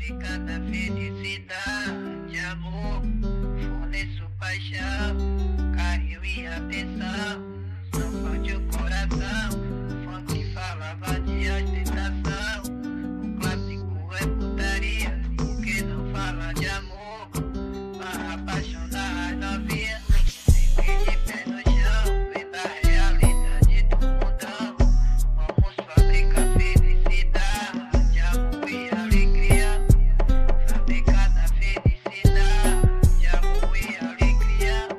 fábrica da felicidade, amor, forneço paixão, carinho e atenção. Não falte o coração, funk falava de ostentação. O clássico é putaria, porque não fala de amor. Para apaixonar as novinhas, sempre de pé no chão, vem da realidade do mundão. Vamos fabricar felicidade, amor e alegria. Fabricar da felicidade, amor e alegria.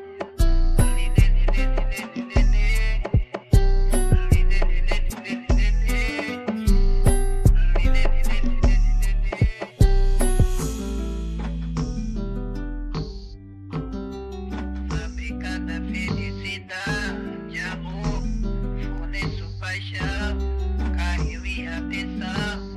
Fábrica da felicidade, amor, forneço paixão, carinho e atenção.